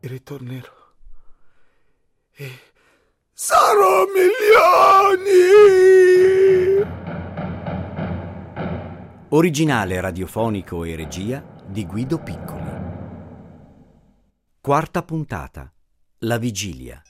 ritornerò e sarò milioni! Originale radiofonico e regia di Guido Piccoli. Quarta puntata. La vigilia.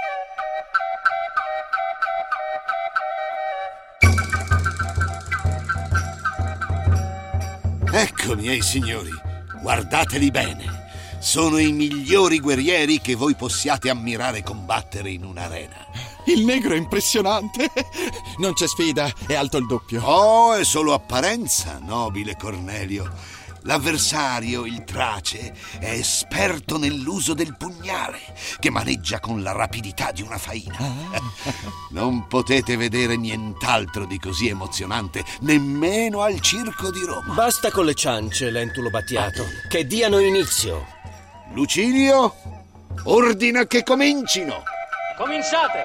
Ecco, miei signori, guardateli bene. Sono i migliori guerrieri che voi possiate ammirare combattere in un'arena. Il negro è impressionante. Non c'è sfida, è alto il doppio. Oh, è solo apparenza, nobile Cornelio. L'avversario, il Trace, è esperto nell'uso del pugnale, che maneggia con la rapidità di una faina. Non potete vedere nient'altro di così emozionante, nemmeno al Circo di Roma. Basta con le ciance, Lentulo Battiato, che diano inizio. Lucilio, ordina che comincino. Cominciate!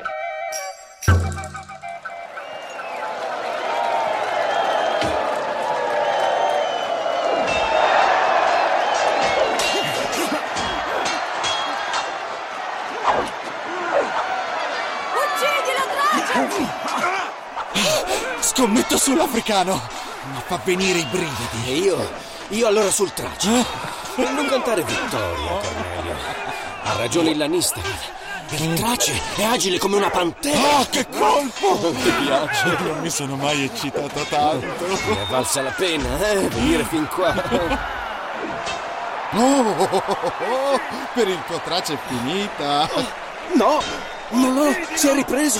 Scommetto sull'africano. Mi fa venire i brividi. E io allora sul Trace. Non cantare vittoria, Cornelio. Ha ragione il lanista. Il Trace è agile come una pantera. Oh, che colpo! Ti piace? Non mi sono mai eccitato tanto. Ne è valsa la pena, venire fin qua. Per il tuo Trace è finita. No, si è ripreso.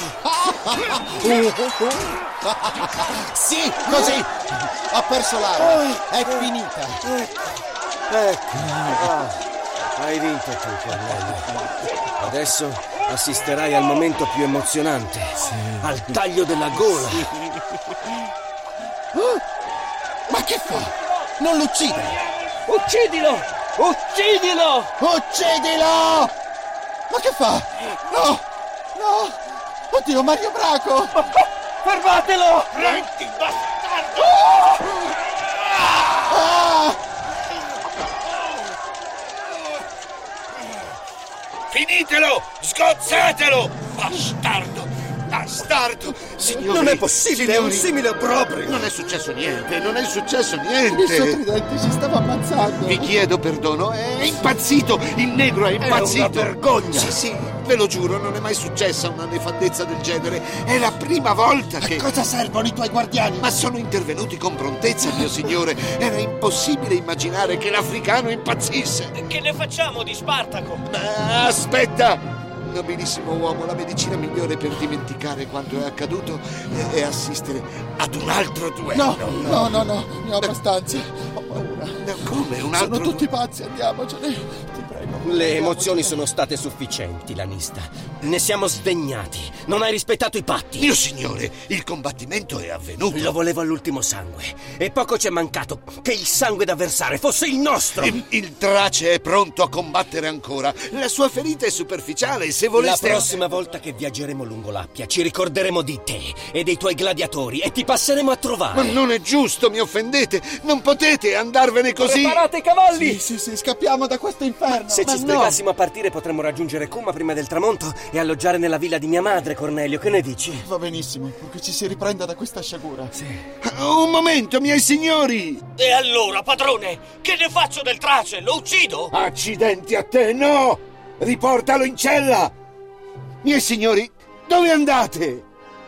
Sì, così. Ha perso l'arma. È finita. Ecco. Hai vinto tu, Cornelio. Adesso assisterai al momento più emozionante. Sì. Al taglio della gola. Sì. Ma che fa? Non l'uccide. Uccidilo! Uccidilo! Uccidilo! Ma che fa? No! Oddio, Mario Braco! Fermatelo! Prendi, bastardo! Finitelo! Sgozzatelo! Bastardo! Signori, non è possibile, signori, è un simile obbrobrio. Non è successo niente. Il suo tridente si stava ammazzando. Vi chiedo perdono, è impazzito. Il negro è impazzito. È una vergogna. Sì, ve lo giuro, non è mai successa una nefandezza del genere. È la prima volta che... A cosa servono i tuoi guardiani? Ma sono intervenuti con prontezza, mio signore. Era impossibile immaginare che l'africano impazzisse. Che ne facciamo di Spartaco? Ma aspetta! Nobilissimo uomo, la medicina migliore per dimenticare quanto è accaduto è assistere ad un altro duello. No, ne ho abbastanza. Ho paura. Come un altro? Sono tutti pazzi, andiamocene. Ti prego. Le emozioni sono state sufficienti, lanista. Ne siamo sdegnati. Non hai rispettato i patti. Mio signore, il combattimento è avvenuto. Lo volevo all'ultimo sangue. E poco ci è mancato che il sangue da versare fosse il nostro. Il Trace è pronto a combattere ancora. La sua ferita è superficiale. Se voleste... La prossima volta che viaggeremo lungo l'Appia ci ricorderemo di te e dei tuoi gladiatori e ti passeremo a trovare. Ma non è giusto, mi offendete. Non potete andarvene così. Preparate i cavalli. Sì, scappiamo da questo inferno. Se ci sbrigassimo a partire potremmo raggiungere Cuma prima del tramonto e alloggiare nella villa di mia madre, Cornelio. Che ne dici? Va benissimo, purché ci si riprenda da questa sciagura. Sì. Un momento, miei signori. E allora, padrone, che ne faccio del Trace? Lo uccido? Accidenti a te, no! Riportalo in cella! Miei signori, dove andate?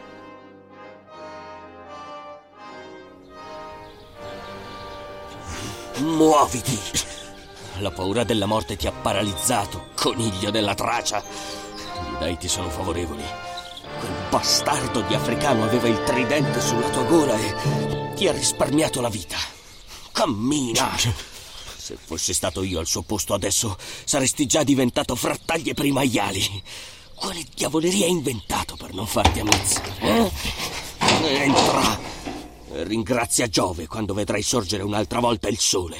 Muoviti! La paura della morte ti ha paralizzato, coniglio della Tracia. Gli dei ti sono favorevoli. Quel bastardo di africano aveva il tridente sulla tua gola e ti ha risparmiato la vita. Cammina! Se fossi stato io al suo posto adesso, saresti già diventato frattaglie per i maiali. Quale diavoleria hai inventato per non farti ammazzare? Entra e ringrazia Giove quando vedrai sorgere un'altra volta il sole.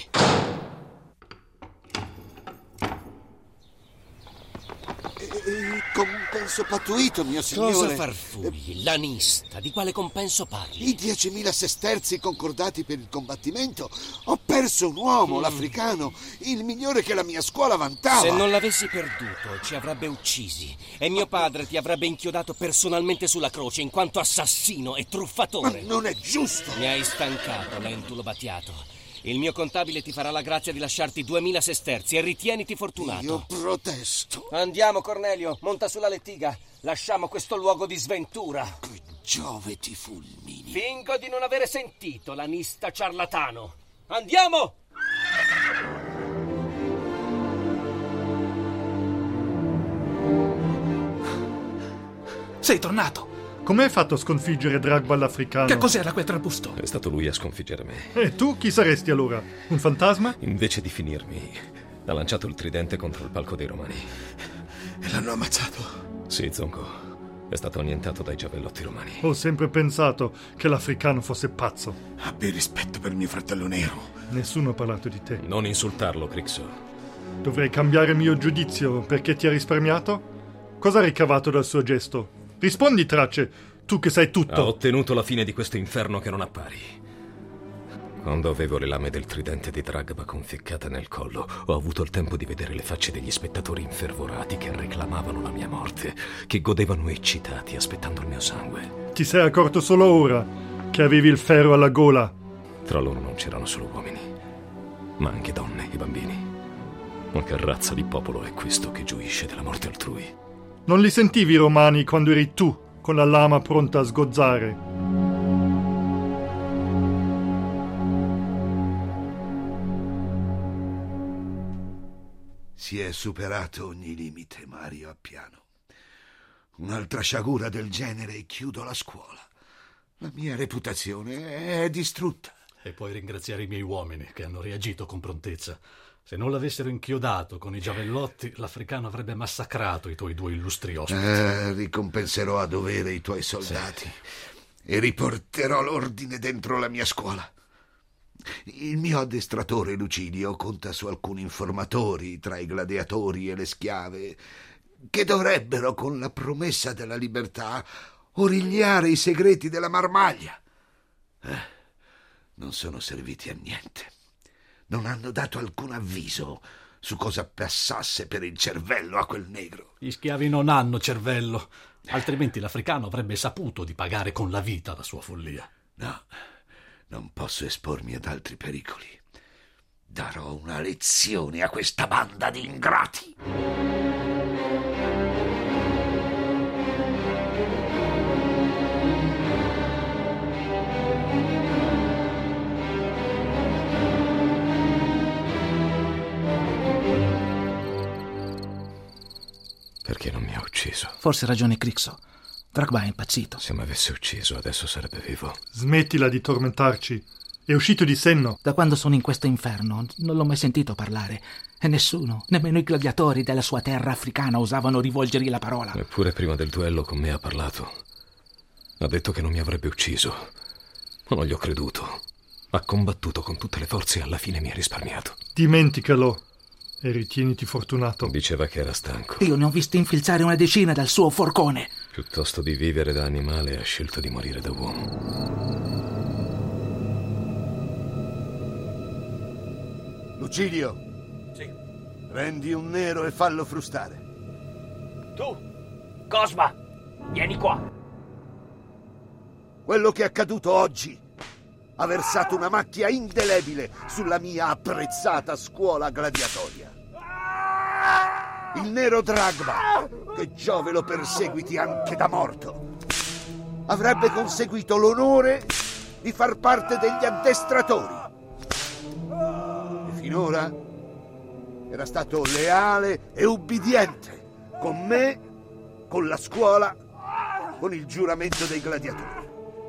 Grosso pattuito, mio signore. Cosa farfugli? Lanista, di quale compenso parli? I 10.000 sesterzi concordati per il combattimento. Ho perso un uomo, l'africano, il migliore che la mia scuola vantava. Se non l'avessi perduto, ci avrebbe uccisi e mio padre ti avrebbe inchiodato personalmente sulla croce in quanto assassino e truffatore. Ma non è giusto. Mi hai stancato, lentulo battiato. Il mio contabile ti farà la grazia di lasciarti 2.000 sesterzi e ritieniti fortunato. Io protesto. Andiamo, Cornelio, monta sulla lettiga. Lasciamo questo luogo di sventura. Che Giove ti fulmini. Fingo di non avere sentito, lanista ciarlatano. Andiamo! Sei tornato. Com'è fatto a sconfiggere Dragba l'africano? Che cos'era quel trabusto? È stato lui a sconfiggere me. E tu chi saresti allora? Un fantasma? Invece di finirmi, ha lanciato il tridente contro il palco dei Romani. E l'hanno ammazzato? Sì, Zonco. È stato annientato dai giavellotti romani. Ho sempre pensato che l'africano fosse pazzo. Abbi rispetto per mio fratello nero. Nessuno ha parlato di te. Non insultarlo, Crixo. Dovrei cambiare mio giudizio perché ti ha risparmiato? Cosa ha ricavato dal suo gesto? Rispondi, Trace, tu che sai tutto. Ha ottenuto la fine di questo inferno che non ha pari. Quando avevo le lame del tridente di Dragba conficcate nel collo, ho avuto il tempo di vedere le facce degli spettatori infervorati che reclamavano la mia morte, che godevano eccitati aspettando il mio sangue. Ti sei accorto solo ora che avevi il ferro alla gola. Tra loro non c'erano solo uomini, ma anche donne e bambini. Ma che razza di popolo è questo che gioisce della morte altrui? Non li sentivi i romani quando eri tu con la lama pronta a sgozzare? Si è superato ogni limite, Mario Appiano. Un'altra sciagura del genere e chiudo la scuola. La mia reputazione è distrutta. E puoi ringraziare i miei uomini che hanno reagito con prontezza. Se non l'avessero inchiodato con i giavellotti, l'africano avrebbe massacrato i tuoi 2 illustri ospiti. Ricompenserò a dovere i tuoi soldati e riporterò l'ordine dentro la mia scuola. Il mio addestratore Lucilio conta su alcuni informatori tra i gladiatori e le schiave che dovrebbero, con la promessa della libertà, origliare i segreti della marmaglia. Non sono serviti a niente. Non hanno dato alcun avviso su cosa passasse per il cervello a quel negro. Gli schiavi non hanno cervello, altrimenti l'africano avrebbe saputo di pagare con la vita la sua follia. No, non posso espormi ad altri pericoli. Darò una lezione a questa banda di ingrati. Perché non mi ha ucciso? Forse ha ragione Crixo. Dragba è impazzito. Se mi avesse ucciso, adesso sarebbe vivo. Smettila di tormentarci. È uscito di senno. Da quando sono in questo inferno non l'ho mai sentito parlare. E nessuno, nemmeno i gladiatori della sua terra africana, osavano rivolgergli la parola. Eppure prima del duello con me ha parlato. Ha detto che non mi avrebbe ucciso. Ma non gli ho creduto. Ha combattuto con tutte le forze e alla fine mi ha risparmiato. Dimenticalo e ritieniti fortunato. Diceva che era stanco. Io ne ho visti infilzare una decina dal suo forcone. Piuttosto di vivere da animale ha scelto di morire da uomo. Lucilio. Sì. Prendi un nero e fallo frustare. Tu, Cosma, vieni qua. Quello che è accaduto oggi ha versato una macchia indelebile sulla mia apprezzata scuola gladiatoria. Il nero Dragba, che Giove lo perseguiti anche da morto, avrebbe conseguito l'onore di far parte degli addestratori. E finora era stato leale e ubbidiente con me, con la scuola, con il giuramento dei gladiatori.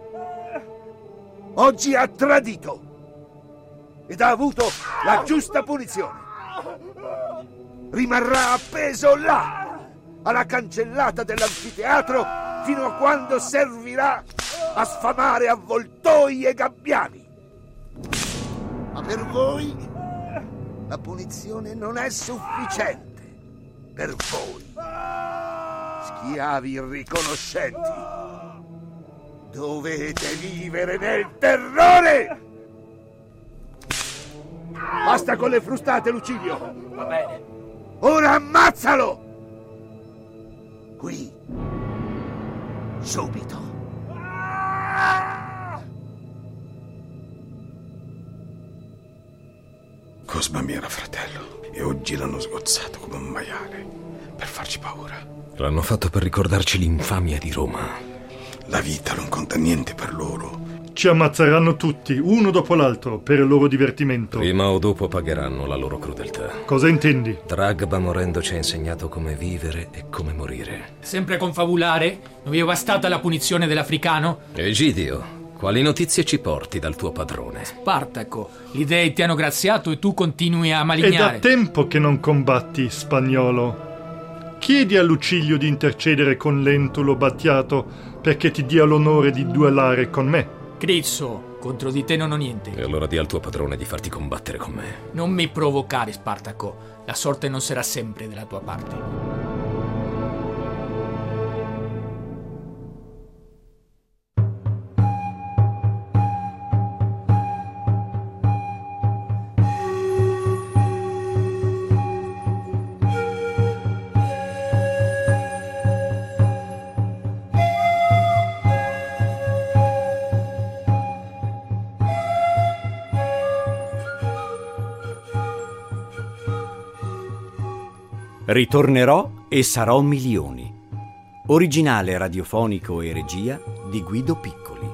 Oggi ha tradito ed ha avuto la giusta punizione. Rimarrà appeso là, alla cancellata dell'anfiteatro, fino a quando servirà a sfamare avvoltoi e gabbiani. Ma per voi la punizione non è sufficiente. Per voi Schiavi irriconoscenti, dovete vivere nel terrore! Basta con le frustate, Lucilio! Va bene. Ora ammazzalo! Qui. Subito. Cosma mi era fratello e oggi l'hanno sgozzato come un maiale per farci paura. L'hanno fatto per ricordarci l'infamia di Roma. La vita non conta niente per loro. Ci ammazzeranno tutti, uno dopo l'altro, per il loro divertimento. Prima o dopo pagheranno la loro crudeltà. Cosa intendi? Dragba morendo ci ha insegnato come vivere e come morire. Sempre confabulare? Non vi è bastata la punizione dell'africano? Egidio, quali notizie ci porti dal tuo padrone? Spartaco, gli dei ti hanno graziato e tu continui a È malignare. da tempo che non combatti, spagnolo. Chiedi a Lucilio di intercedere con Lentulo Battiato perché ti dia l'onore di duellare con me. Crizzo, contro di te non ho niente. E allora di al tuo padrone di farti combattere con me. Non mi provocare, Spartaco. La sorte non sarà sempre della tua parte. Ritornerò e sarò milioni. Originale radiofonico e regia di Guido Piccoli.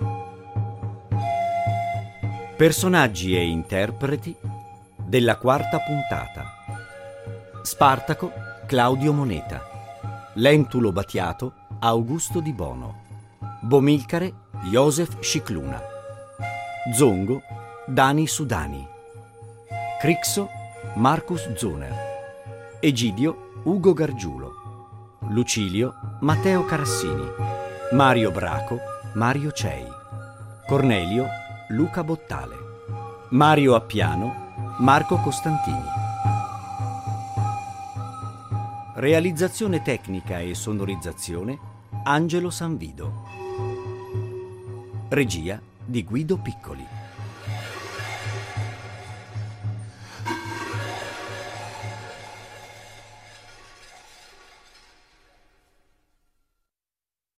Personaggi e interpreti della quarta puntata: Spartaco, Claudio Moneta; Lentulo Battiato, Augusto Di Bono; Bomilcare, Joseph Scicluna; Zongo, Dani Sudani; Crixo, Marcus Zuner; Egidio, Ugo Gargiulo; Lucilio, Matteo Carassini; Mario Braco, Mario Cei; Cornelio, Luca Bottale; Mario Appiano, Marco Costantini. Realizzazione tecnica e sonorizzazione Angelo Sanvido. Regia di Guido Piccoli.